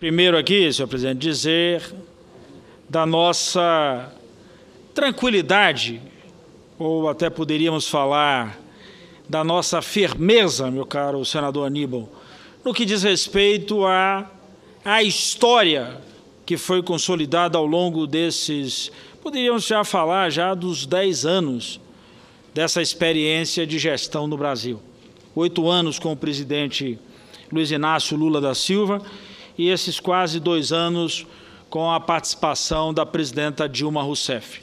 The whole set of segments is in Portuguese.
Primeiro aqui, senhor presidente, dizer da nossa tranquilidade, ou até poderíamos falar da nossa firmeza, meu caro senador Aníbal, no que diz respeito à história que foi consolidada ao longo desses, poderíamos já falar já dos 10 anos dessa experiência de gestão no Brasil. 8 anos com o presidente Luiz Inácio Lula da Silva e esses quase 2 anos com a participação da presidenta Dilma Rousseff.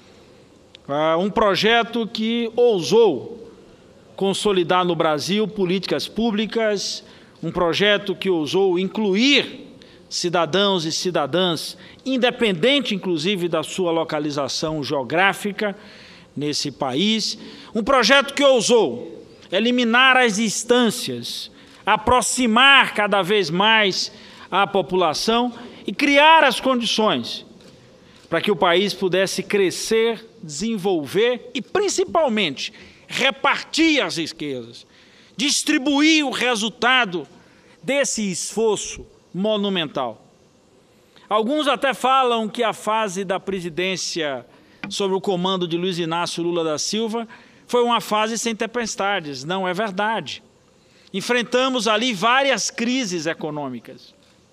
Um projeto que ousou consolidar no Brasil políticas públicas, um projeto que ousou incluir cidadãos e cidadãs, independente inclusive da sua localização geográfica nesse país, um projeto que ousou eliminar as distâncias, aproximar cada vez mais a população e criar as condições para que o país pudesse crescer, desenvolver e, principalmente, repartir as riquezas, distribuir o resultado desse esforço monumental. Alguns até falam que a fase da presidência sob o comando de Luiz Inácio Lula da Silva foi uma fase sem tempestades. Não é verdade. Enfrentamos ali várias crises econômicas.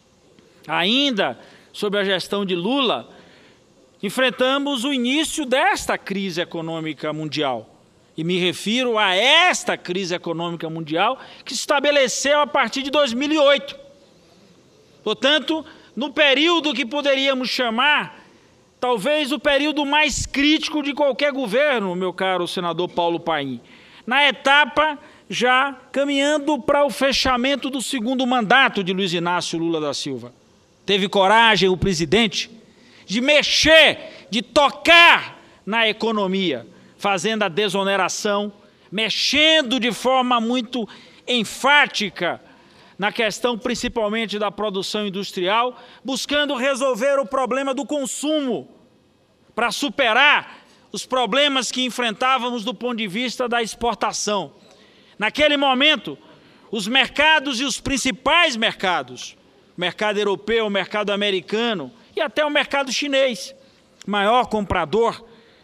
Ainda sob a gestão de Lula, enfrentamos o início desta crise econômica mundial. E me refiro a esta crise econômica mundial que se estabeleceu a partir de 2008. Portanto, no período que poderíamos chamar, talvez o período mais crítico de qualquer governo, meu caro senador Paulo Paim, na etapa já caminhando para o fechamento do 2º mandato de Luiz Inácio Lula da Silva. Teve coragem o presidente de mexer, de tocar na economia, fazendo a desoneração, mexendo de forma muito enfática na questão principalmente da produção industrial, buscando resolver o problema do consumo, para superar os problemas que enfrentávamos do ponto de vista da exportação. Naquele momento, os mercados e os principais mercados, o mercado europeu, o mercado americano e até o mercado chinês, maior comprador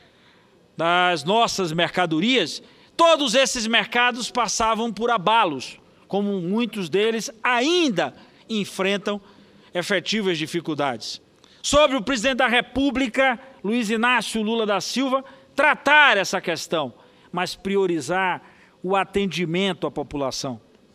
das nossas mercadorias, todos esses mercados passavam por abalos, como muitos deles ainda enfrentam efetivas dificuldades. Sobre o presidente da República, Luiz Inácio Lula da Silva, tratar essa questão, mas priorizar o atendimento à população,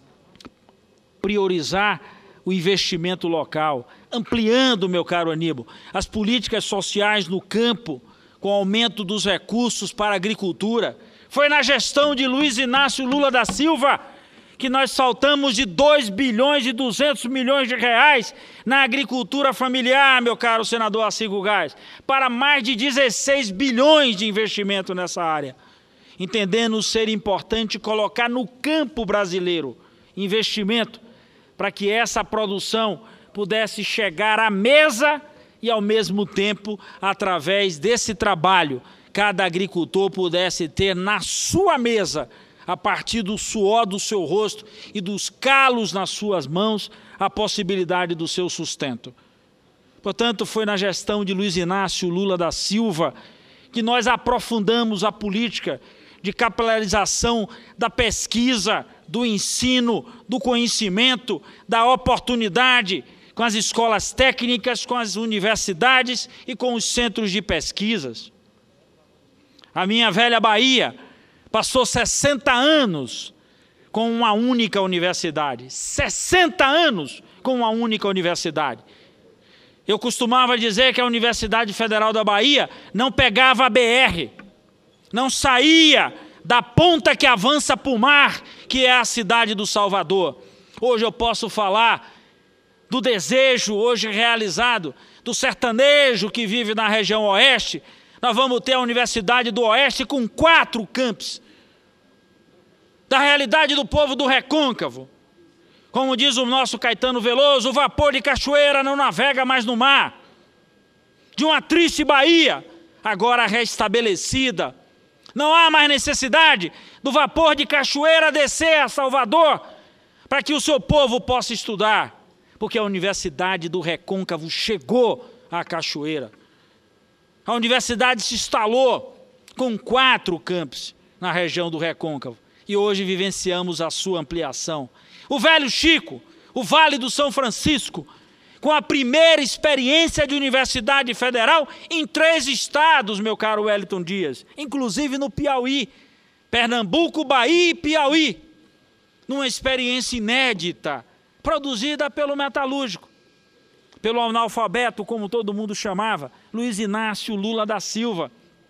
priorizar o investimento local, ampliando, meu caro Aníbal, as políticas sociais no campo, com aumento dos recursos para a agricultura. Foi na gestão de Luiz Inácio Lula da Silva que nós saltamos de 2 bilhões e 200 milhões de reais na agricultura familiar, meu caro senador Arcigo Gás, para mais de 16 bilhões de investimento nessa área. Entendendo ser importante colocar no campo brasileiro investimento para que essa produção pudesse chegar à mesa e, ao mesmo tempo, através desse trabalho, cada agricultor pudesse ter na sua mesa, a partir do suor do seu rosto e dos calos nas suas mãos, a possibilidade do seu sustento. Portanto, foi na gestão de Luiz Inácio Lula da Silva que nós aprofundamos a política de capilarização da pesquisa, do ensino, do conhecimento, da oportunidade com as escolas técnicas, com as universidades e com os centros de pesquisas. A minha velha Bahia passou 60 anos com uma única universidade. 60 anos com uma única universidade. Eu costumava dizer que a Universidade Federal da Bahia não pegava a BR, não saía da ponta que avança para o mar, que é a cidade do Salvador. Hoje eu posso falar do desejo hoje realizado, do sertanejo que vive na região oeste. Nós vamos ter a Universidade do Oeste com 4 campos. Da realidade do povo do Recôncavo. Como diz o nosso Caetano Veloso, o vapor de Cachoeira não navega mais no mar. De uma triste Bahia, agora restabelecida. Não há mais necessidade do vapor de Cachoeira descer a Salvador para que o seu povo possa estudar. porque a Universidade do Recôncavo chegou à Cachoeira. A universidade se instalou com 4 campos na região do Recôncavo e hoje vivenciamos a sua ampliação. O Velho Chico, o Vale do São Francisco, com a primeira experiência de universidade federal em 3 estados, meu caro Wellington Dias, inclusive no Piauí, Pernambuco, Bahia e Piauí, numa experiência inédita, produzida pelo metalúrgico, pelo analfabeto, como todo mundo chamava, Luiz Inácio Lula da Silva,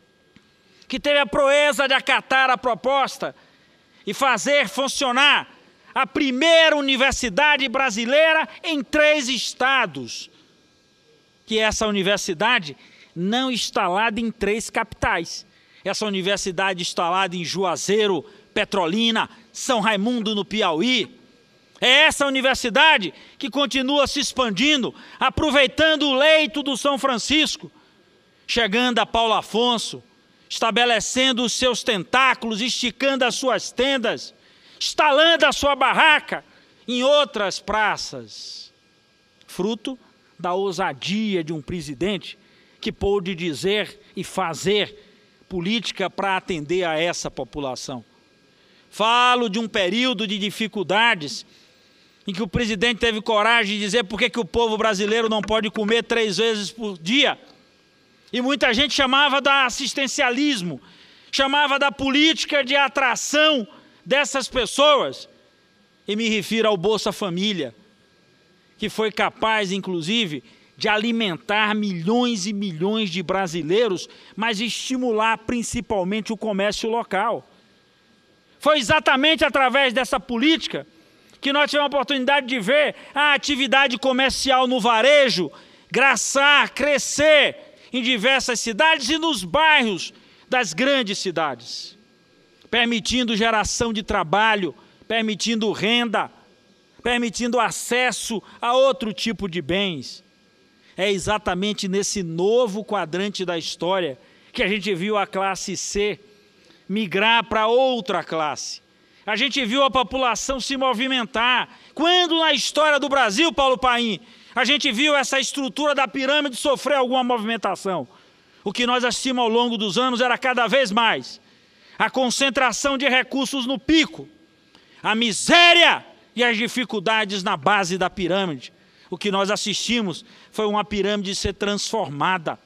que teve a proeza de acatar a proposta e fazer funcionar a primeira universidade brasileira em 3 estados, que essa universidade não instalada em 3 capitais. Essa universidade instalada em Juazeiro, Petrolina, São Raimundo no Piauí. É essa universidade que continua se expandindo, aproveitando o leito do São Francisco, chegando a Paulo Afonso, estabelecendo os seus tentáculos, esticando as suas tendas, instalando a sua barraca em outras praças, fruto da ousadia de um presidente que pôde dizer e fazer política para atender a essa população. Falo de um período de dificuldades em que o presidente teve coragem de dizer por que o povo brasileiro não pode comer 3 vezes por dia. E muita gente chamava de assistencialismo, chamava da política de atração dessas pessoas. E me refiro ao Bolsa Família, que foi capaz, inclusive, de alimentar milhões e milhões de brasileiros, mas estimular principalmente o comércio local. Foi exatamente através dessa política que nós tivemos a oportunidade de ver a atividade comercial no varejo graçar, crescer em diversas cidades e nos bairros das grandes cidades, permitindo geração de trabalho, permitindo renda, permitindo acesso a outro tipo de bens. É exatamente nesse novo quadrante da história que a gente viu a classe C migrar para outra classe. A gente viu a população se movimentar. Quando na história do Brasil, Paulo Paim, a gente viu essa estrutura da pirâmide sofrer alguma movimentação? O que nós assistimos ao longo dos anos era cada vez mais a concentração de recursos no pico, a miséria e as dificuldades na base da pirâmide. O que nós assistimos foi uma pirâmide ser transformada.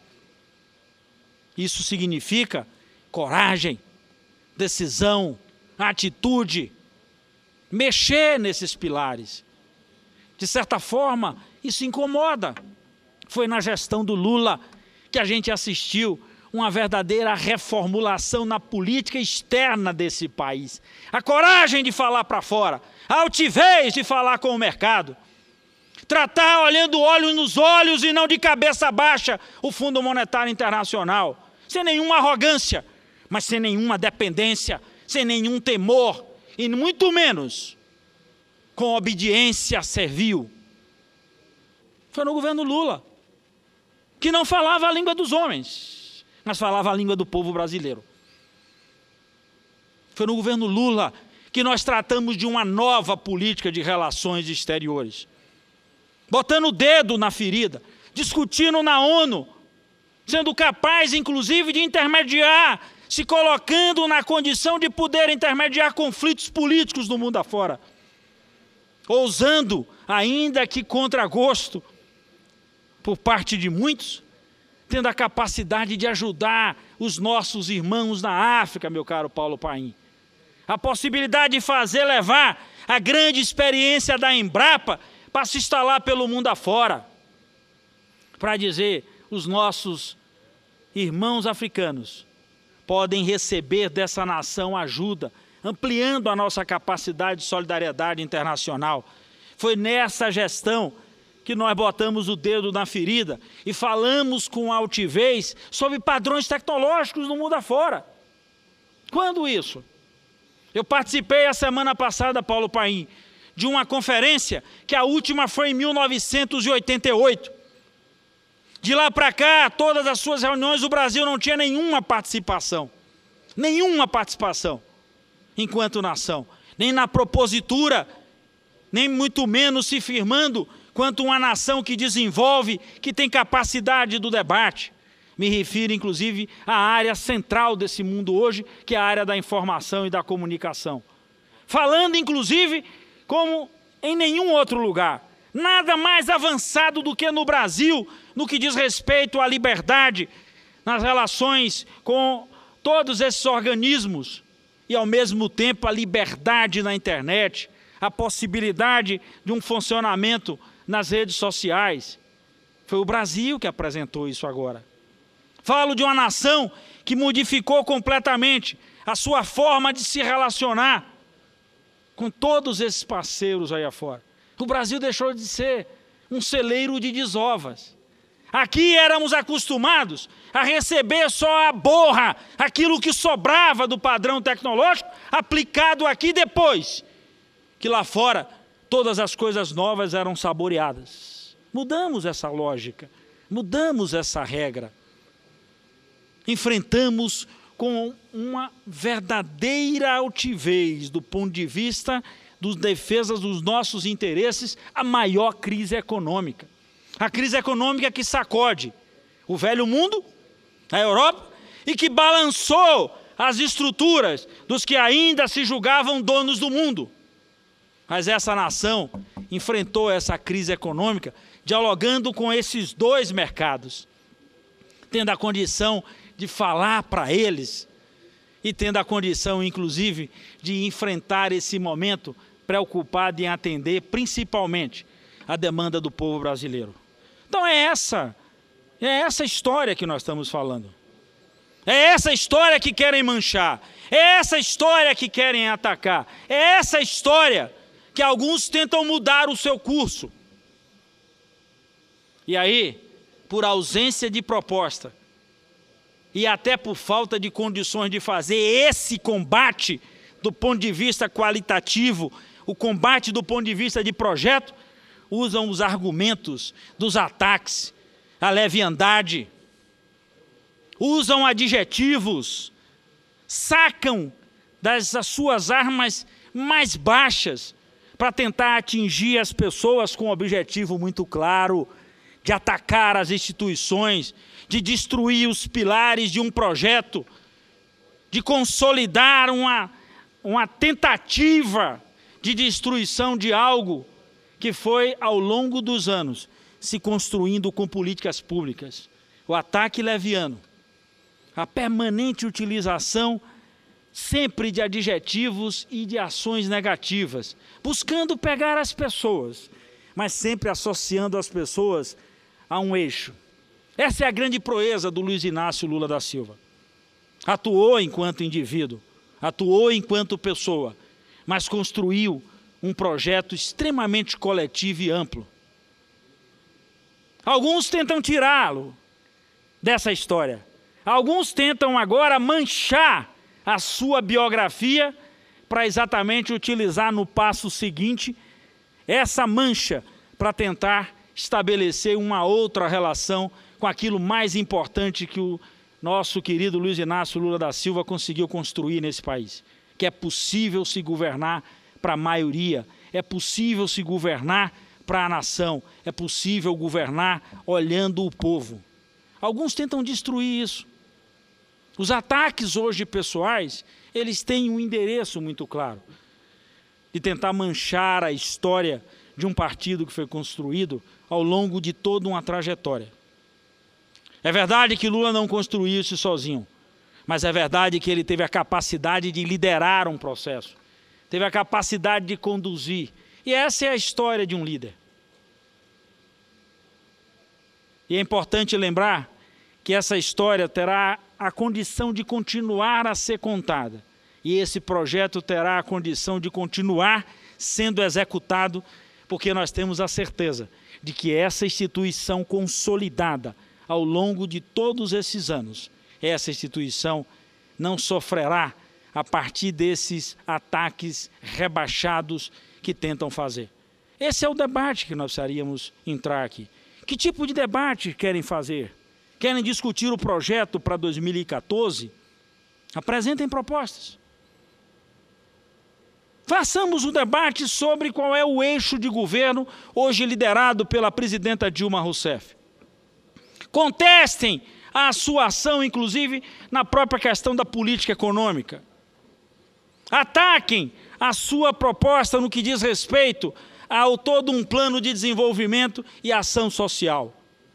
Isso significa coragem, decisão, atitude, mexer nesses pilares. De certa forma, isso incomoda. Foi na gestão do Lula que a gente assistiu uma verdadeira reformulação na política externa desse país. A coragem de falar para fora, a altivez de falar com o mercado, tratar olhando olhos nos olhos e não de cabeça baixa o Fundo Monetário Internacional, sem nenhuma arrogância, mas sem nenhuma dependência, sem nenhum temor, e muito menos com obediência servil. Foi no governo Lula, que não falava a língua dos homens, mas falava a língua do povo brasileiro. Foi no governo Lula que nós tratamos de uma nova política de relações exteriores, botando o dedo na ferida, discutindo na ONU, sendo capaz, inclusive, de intermediar, se colocando na condição de poder intermediar conflitos políticos no mundo afora, ousando, ainda que contra gosto, por parte de muitos, tendo a capacidade de ajudar os nossos irmãos na África, meu caro Paulo Paim. A possibilidade de fazer levar a grande experiência da Embrapa para se instalar pelo mundo afora, para dizer, os nossos irmãos africanos podem receber dessa nação ajuda, ampliando a nossa capacidade de solidariedade internacional. Foi nessa gestão que nós botamos o dedo na ferida e falamos com altivez sobre padrões tecnológicos no mundo afora. Quando isso? Eu participei a semana passada, Paulo Paim, de uma conferência, que a última foi em 1988. De lá para cá, todas as suas reuniões, o Brasil não tinha nenhuma participação, enquanto nação, nem na propositura, nem muito menos se firmando quanto uma nação que desenvolve, que tem capacidade do debate. Me refiro, inclusive, à área central desse mundo hoje, que é a área da informação e da comunicação. Falando, inclusive, como em nenhum outro lugar. Nada mais avançado do que no Brasil, no que diz respeito à liberdade, nas relações com todos esses organismos, e ao mesmo tempo a liberdade na internet, a possibilidade de um funcionamento nas redes sociais. Foi o Brasil que apresentou isso agora. Falo de uma nação que modificou completamente a sua forma de se relacionar com todos esses parceiros aí afora. O Brasil deixou de ser um celeiro de desovas. Aqui éramos acostumados a receber só a borra, aquilo que sobrava do padrão tecnológico, aplicado aqui depois, que lá fora todas as coisas novas eram saboreadas. Mudamos essa lógica, mudamos essa regra. Enfrentamos com uma verdadeira altivez do ponto de vista das defesas dos nossos interesses, a maior crise econômica. A crise econômica que sacode o velho mundo, a Europa, e que balançou as estruturas dos que ainda se julgavam donos do mundo. Mas essa nação enfrentou essa crise econômica dialogando com esses dois mercados, tendo a condição de falar para eles e tendo a condição, inclusive, de enfrentar esse momento preocupado em atender, principalmente, a demanda do povo brasileiro. Então é essa história que nós estamos falando. É essa história que querem manchar. É essa história que querem atacar. É essa história que alguns tentam mudar o seu curso. E aí, por ausência de proposta, e até por falta de condições de fazer esse combate do ponto de vista qualitativo, o combate do ponto de vista de projeto, usam os argumentos dos ataques, a leviandade, usam adjetivos, sacam das suas armas mais baixas para tentar atingir as pessoas com um objetivo muito claro, de atacar as instituições, de destruir os pilares de um projeto, de consolidar uma tentativa de destruição de algo que foi, ao longo dos anos, se construindo com políticas públicas. O ataque leviano, a permanente utilização sempre de adjetivos e de ações negativas, buscando pegar as pessoas, mas sempre associando as pessoas a um eixo. Essa é a grande proeza do Luiz Inácio Lula da Silva. Atuou enquanto indivíduo, atuou enquanto pessoa, mas construiu um projeto extremamente coletivo e amplo. Alguns tentam tirá-lo dessa história. Alguns tentam agora manchar a sua biografia para exatamente utilizar no passo seguinte essa mancha para tentar estabelecer uma outra relação com aquilo mais importante que o nosso querido Luiz Inácio Lula da Silva conseguiu construir nesse país, que é possível se governar para a maioria, é possível se governar para a nação, é possível governar olhando o povo. Alguns tentam destruir isso. Os ataques hoje pessoais, eles têm um endereço muito claro, de tentar manchar a história de um partido que foi construído ao longo de toda uma trajetória. É verdade que Lula não construiu isso sozinho, mas é verdade que ele teve a capacidade de liderar um processo, teve a capacidade de conduzir. E essa é a história de um líder. E é importante lembrar que essa história terá a condição de continuar a ser contada. E esse projeto terá a condição de continuar sendo executado, porque nós temos a certeza de que essa instituição consolidada ao longo de todos esses anos, essa instituição não sofrerá a partir desses ataques rebaixados que tentam fazer. Esse é o debate que nós precisaríamos entrar aqui. Que tipo de debate querem fazer? Querem discutir o projeto para 2014? Apresentem propostas. Façamos um debate sobre qual é o eixo de governo hoje liderado pela presidenta Dilma Rousseff. Contestem a sua ação, inclusive, na própria questão da política econômica. Ataquem a sua proposta no que diz respeito ao todo um plano de desenvolvimento e ação social.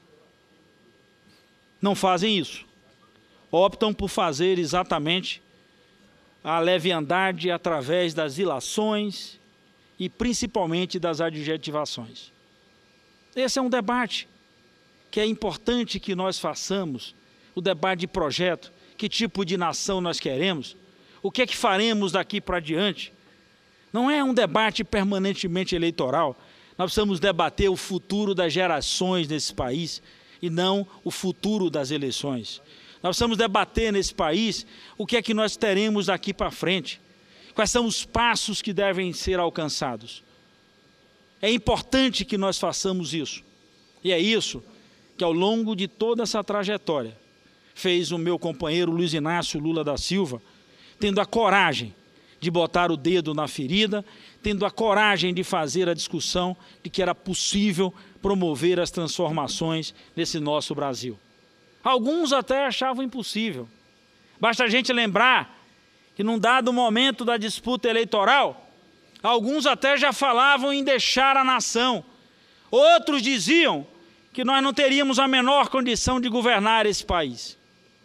Não fazem isso. Optam por fazer exatamente a leviandade através das ilações e principalmente das adjetivações. Esse é um debate que é importante que nós façamos, o debate de projeto, que tipo de nação nós queremos, o que é que faremos daqui para diante. Não é um debate permanentemente eleitoral, nós precisamos debater o futuro das gerações nesse país e não o futuro das eleições. Nós precisamos debater nesse país o que é que nós teremos daqui para frente, quais são os passos que devem ser alcançados. É importante que nós façamos isso, e é isso que ao longo de toda essa trajetória fez o meu companheiro Luiz Inácio Lula da Silva, tendo a coragem de botar o dedo na ferida, tendo a coragem de fazer a discussão de que era possível promover as transformações nesse nosso Brasil. Alguns até achavam impossível. Basta a gente lembrar que num dado momento da disputa eleitoral, alguns até já falavam em deixar a nação. Outros diziam que nós não teríamos a menor condição de governar esse país.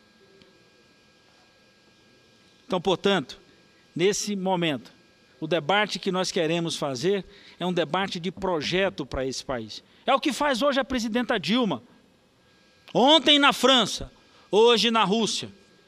Então, portanto, nesse momento, o debate que nós queremos fazer é um debate de projeto para esse país. É o que faz hoje a presidenta Dilma. Ontem na França, hoje na Rússia.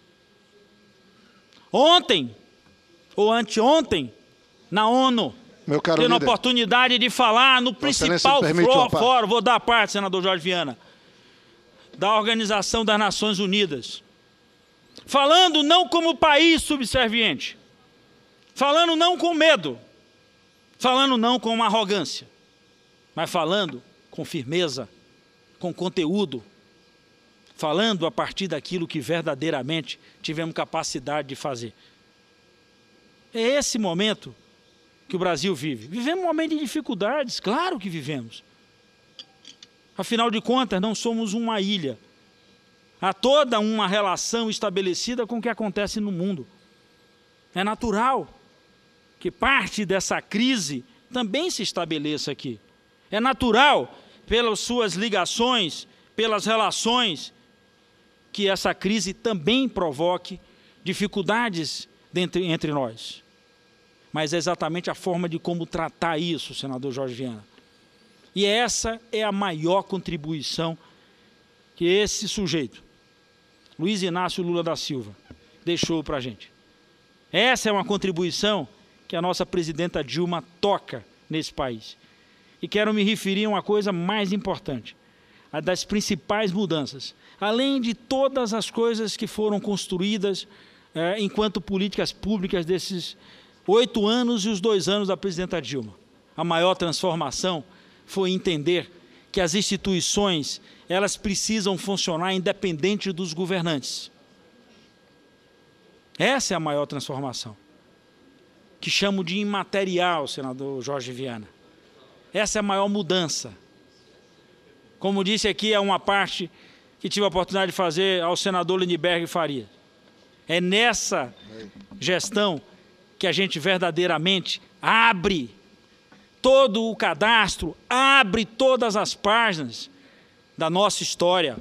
Ontem, ou anteontem, na ONU, tendo a oportunidade de falar no principal fórum, vou dar a parte, senador Jorge Viana, da Organização das Nações Unidas. Falando não como país subserviente, falando não com medo, falando não com arrogância, mas falando com firmeza, com conteúdo, falando a partir daquilo que verdadeiramente tivemos capacidade de fazer. É esse momento que o Brasil vive. Vivemos um momento de dificuldades, claro que vivemos. Afinal de contas, não somos uma ilha. Há toda uma relação estabelecida com o que acontece no mundo. É natural que parte dessa crise também se estabeleça aqui. É natural, pelas suas ligações, pelas relações, que essa crise também provoque dificuldades entre nós. Mas é exatamente a forma de como tratar isso, senador Jorge Viana. E essa é a maior contribuição que esse sujeito, Luiz Inácio Lula da Silva, deixou para a gente. Essa é uma contribuição que a nossa presidenta Dilma toca nesse país. E quero me referir a uma coisa mais importante, a das principais mudanças. Além de todas as coisas que foram construídas enquanto políticas públicas desses 8 anos e os 2 anos da presidenta Dilma. A maior transformação foi entender que as instituições, elas precisam funcionar independente dos governantes. Essa é a maior transformação, que chamo de imaterial, senador Jorge Viana. Essa é a maior mudança. Como disse aqui, é uma parte que tive a oportunidade de fazer ao senador Lindbergh Faria. É nessa gestão que a gente verdadeiramente abre todo o cadastro, abre todas as páginas da nossa história,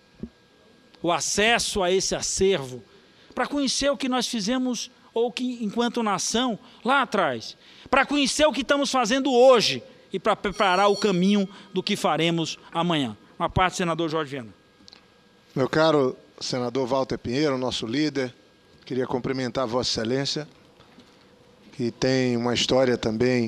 o acesso a esse acervo, para conhecer o que nós fizemos, ou que enquanto nação, lá atrás, para conhecer o que estamos fazendo hoje e para preparar o caminho do que faremos amanhã. Uma parte, senador Jorge Viana. Meu caro senador Walter Pinheiro, nosso líder, queria cumprimentar Vossa Excelência, que tem uma história também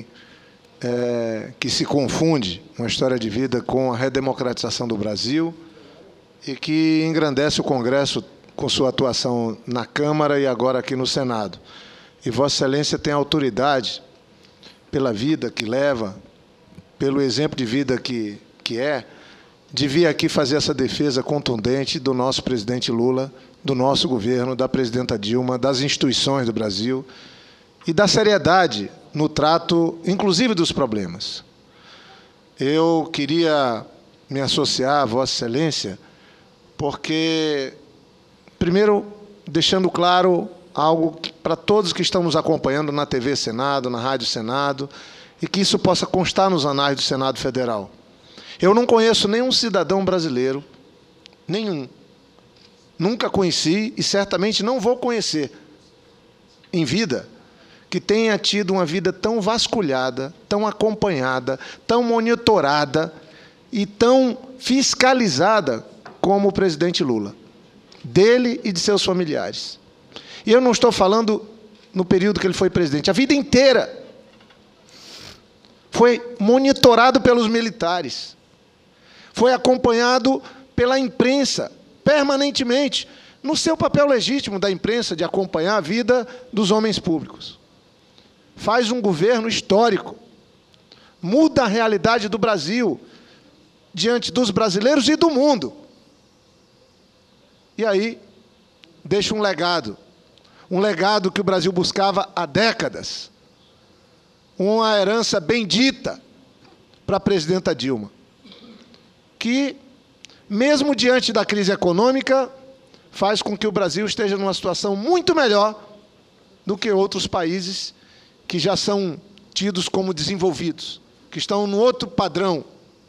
que se confunde, uma história de vida com a redemocratização do Brasil e que engrandece o Congresso com sua atuação na Câmara e agora aqui no Senado. E Vossa Excelência tem autoridade pela vida que leva, pelo exemplo de vida que é, de vir aqui fazer essa defesa contundente do nosso presidente Lula, do nosso governo, da presidenta Dilma, das instituições do Brasil e da seriedade no trato, inclusive, dos problemas. Eu queria me associar a Vossa Excelência porque, primeiro, deixando claro algo para todos que estão nos acompanhando na TV Senado, na Rádio Senado, e que isso possa constar nos anais do Senado Federal. Eu não conheço nenhum cidadão brasileiro, nenhum, nunca conheci e certamente não vou conhecer em vida, que tenha tido uma vida tão vasculhada, tão acompanhada, tão monitorada e tão fiscalizada como o presidente Lula, dele e de seus familiares. E eu não estou falando no período que ele foi presidente, a vida inteira foi monitorado pelos militares, foi acompanhado pela imprensa, permanentemente, no seu papel legítimo da imprensa de acompanhar a vida dos homens públicos. Faz um governo histórico, muda a realidade do Brasil diante dos brasileiros e do mundo. E aí, deixa um legado que o Brasil buscava há décadas, uma herança bendita para a presidenta Dilma, que, mesmo diante da crise econômica, faz com que o Brasil esteja numa situação muito melhor do que outros países que já são tidos como desenvolvidos, que estão no outro padrão.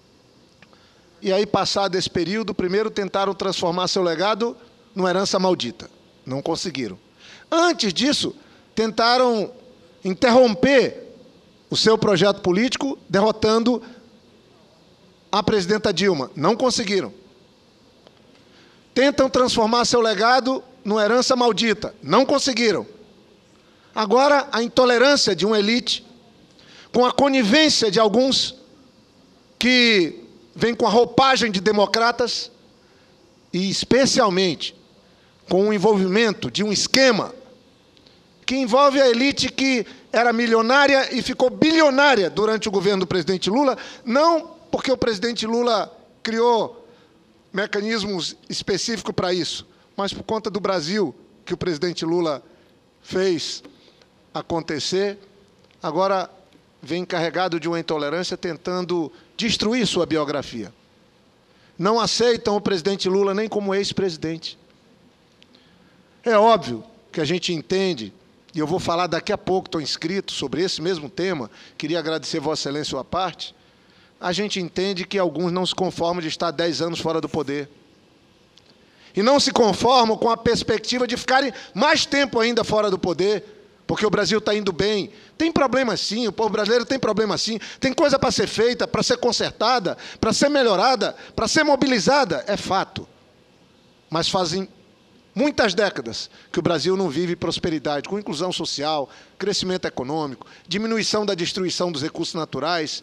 E aí, passado esse período, primeiro tentaram transformar seu legado numa herança maldita. Não conseguiram. Antes disso, tentaram interromper o seu projeto político, derrotando a presidenta Dilma. Não conseguiram. Tentam transformar seu legado numa herança maldita. Não conseguiram. Agora, a intolerância de uma elite, com a conivência de alguns que vêm com a roupagem de democratas, e especialmente com o envolvimento de um esquema que envolve a elite que era milionária e ficou bilionária durante o governo do presidente Lula, não porque o presidente Lula criou mecanismos específicos para isso, mas por conta do Brasil que o presidente Lula fez acontecer, agora vem carregado de uma intolerância tentando destruir sua biografia. Não aceitam o presidente Lula nem como ex-presidente. É óbvio que a gente entende, e eu vou falar daqui a pouco, estou inscrito sobre esse mesmo tema, queria agradecer Vossa Excelência a parte, a gente entende que alguns não se conformam de estar 10 anos fora do poder. E não se conformam com a perspectiva de ficarem mais tempo ainda fora do poder, porque o Brasil está indo bem. Tem problema sim, o povo brasileiro tem problema sim, tem coisa para ser feita, para ser consertada, para ser melhorada, para ser mobilizada, é fato. Mas fazem muitas décadas que o Brasil não vive prosperidade, com inclusão social, crescimento econômico, diminuição da destruição dos recursos naturais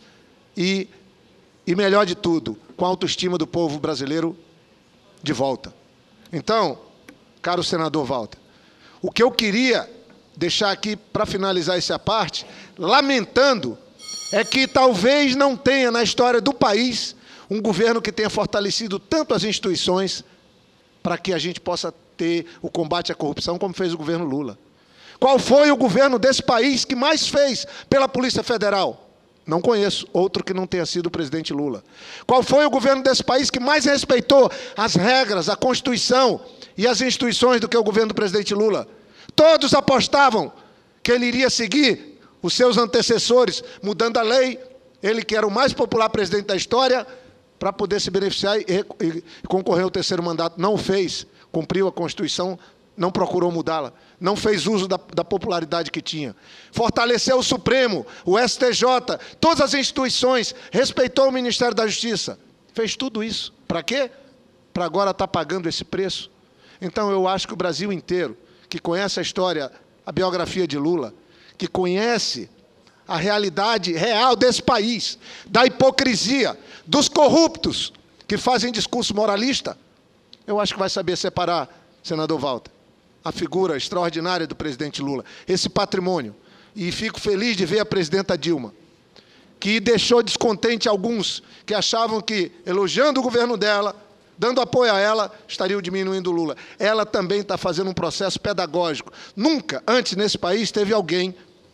e melhor de tudo, com a autoestima do povo brasileiro de volta. Então, caro senador Walter, o que eu queria deixar aqui para finalizar essa parte, lamentando, é que talvez não tenha na história do país um governo que tenha fortalecido tanto as instituições para que a gente possa ter o combate à corrupção como fez o governo Lula. Qual foi o governo desse país que mais fez pela Polícia Federal? Não conheço outro que não tenha sido o presidente Lula. Qual foi o governo desse país que mais respeitou as regras, a Constituição e as instituições do que o governo do presidente Lula? Todos apostavam que ele iria seguir os seus antecessores, mudando a lei, ele que era o mais popular presidente da história, para poder se beneficiar e concorrer ao terceiro mandato. Não o fez, cumpriu a Constituição, não procurou mudá-la, não fez uso da popularidade que tinha. Fortaleceu o Supremo, o STJ, todas as instituições, respeitou o Ministério da Justiça. Fez tudo isso. Para quê? Para agora estar pagando esse preço. Então, eu acho que o Brasil inteiro, que conhece a história, a biografia de Lula, que conhece a realidade real desse país, da hipocrisia, dos corruptos que fazem discurso moralista, eu acho que vai saber separar, senador Walter, a figura extraordinária do presidente Lula, esse patrimônio. E fico feliz de ver a presidenta Dilma, que deixou descontente alguns que achavam que, elogiando o governo dela, dando apoio a ela, estariam diminuindo o Lula. Ela também está fazendo um processo pedagógico. Nunca antes nesse país teve alguém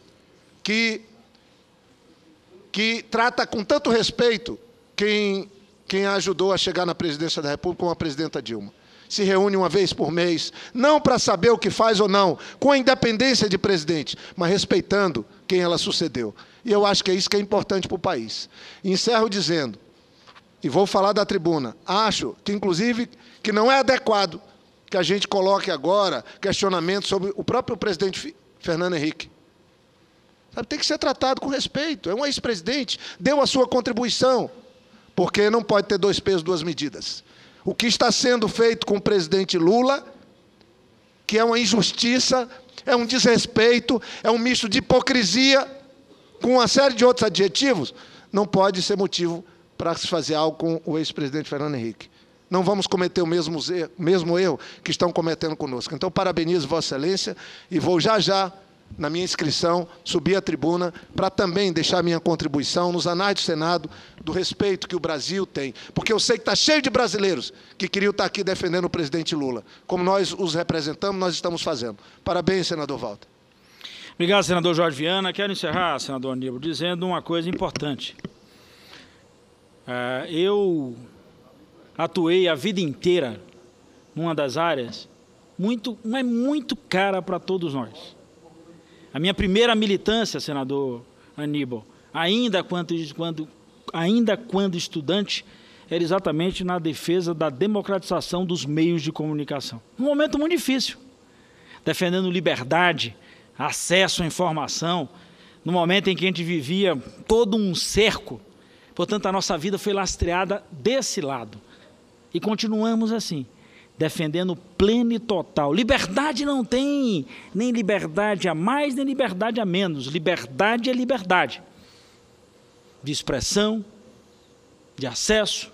que trata com tanto respeito quem a ajudou a chegar na presidência da República, como a presidenta Dilma. Se reúne uma vez por mês, não para saber o que faz ou não, com a independência de presidente, mas respeitando quem ela sucedeu. E eu acho que é isso que é importante para o país. Encerro dizendo, e vou falar da tribuna, acho que, inclusive, que não é adequado que a gente coloque agora questionamentos sobre o próprio presidente Fernando Henrique. Sabe, tem que ser tratado com respeito. É um ex-presidente, deu a sua contribuição, porque não pode ter dois pesos, duas medidas. O que está sendo feito com o presidente Lula, que é uma injustiça, é um desrespeito, é um misto de hipocrisia, com uma série de outros adjetivos, não pode ser motivo para se fazer algo com o ex-presidente Fernando Henrique. Não vamos cometer o mesmo erro que estão cometendo conosco. Então, parabenizo Vossa Excelência e vou já, na minha inscrição, subir à tribuna para também deixar minha contribuição nos anais do Senado do respeito que o Brasil tem. Porque eu sei que está cheio de brasileiros que queriam estar aqui defendendo o presidente Lula. Como nós os representamos, nós estamos fazendo. Parabéns, senador Walter. Obrigado, senador Jorge Viana. Quero encerrar, senador Aníbal, dizendo uma coisa importante. Eu atuei a vida inteira numa das áreas muito cara para todos nós. A minha primeira militância, senador Aníbal, ainda quando estudante, era exatamente na defesa da democratização dos meios de comunicação. Um momento muito difícil, defendendo liberdade, acesso à informação, no momento em que a gente vivia todo um cerco. Portanto, a nossa vida foi lastreada desse lado. E continuamos assim, defendendo pleno e total. Liberdade não tem nem liberdade a mais, nem liberdade a menos. Liberdade é liberdade. De expressão, de acesso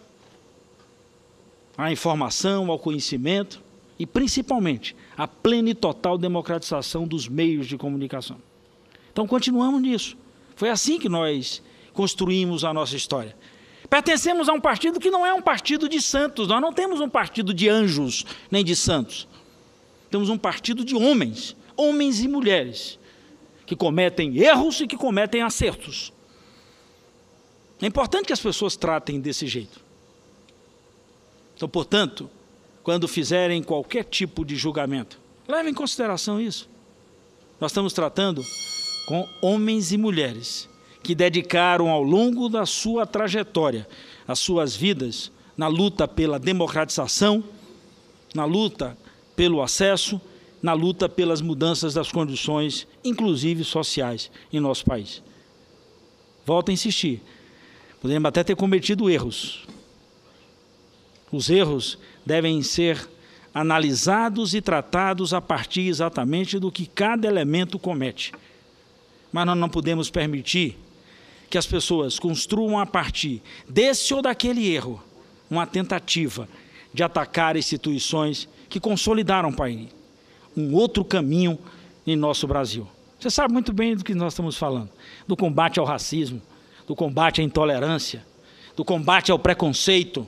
à informação, ao conhecimento e, principalmente, a plena e total democratização dos meios de comunicação. Então, continuamos nisso. Foi assim que nós construímos a nossa história. Pertencemos a um partido que não é um partido de santos. Nós não temos um partido de anjos nem de santos. Temos um partido de homens, homens e mulheres, que cometem erros e que cometem acertos. É importante que as pessoas tratem desse jeito. Então, portanto, quando fizerem qualquer tipo de julgamento, levem em consideração isso. Nós estamos tratando com homens e mulheres que dedicaram ao longo da sua trajetória, as suas vidas, na luta pela democratização, na luta pelo acesso, na luta pelas mudanças das condições, inclusive sociais, em nosso país. Volto a insistir, podemos até ter cometido erros. Os erros devem ser analisados e tratados a partir exatamente do que cada elemento comete. Mas nós não podemos permitir que as pessoas construam a partir desse ou daquele erro uma tentativa de atacar instituições que consolidaram o país, um outro caminho em nosso Brasil. Você sabe muito bem do que nós estamos falando, do combate ao racismo, do combate à intolerância, do combate ao preconceito.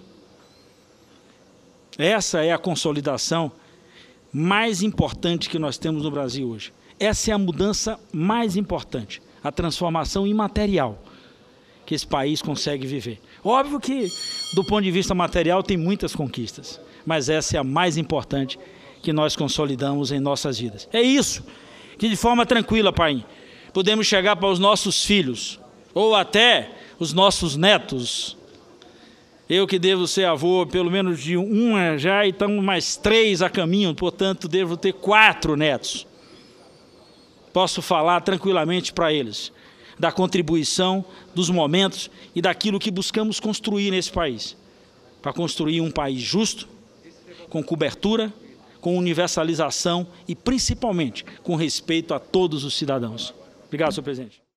Essa é a consolidação mais importante que nós temos no Brasil hoje. Essa é a mudança mais importante, a transformação imaterial que esse país consegue viver. Óbvio que, do ponto de vista material, tem muitas conquistas, mas essa é a mais importante que nós consolidamos em nossas vidas. É isso que, de forma tranquila, Pai, podemos chegar para os nossos filhos, ou até os nossos netos. Eu que devo ser avô, pelo menos de uma já, e estamos mais 3 a caminho, portanto, devo ter 4 netos. Posso falar tranquilamente para eles da contribuição, dos momentos e daquilo que buscamos construir nesse país, para construir um país justo, com cobertura, com universalização e, principalmente, com respeito a todos os cidadãos. Obrigado, senhor presidente.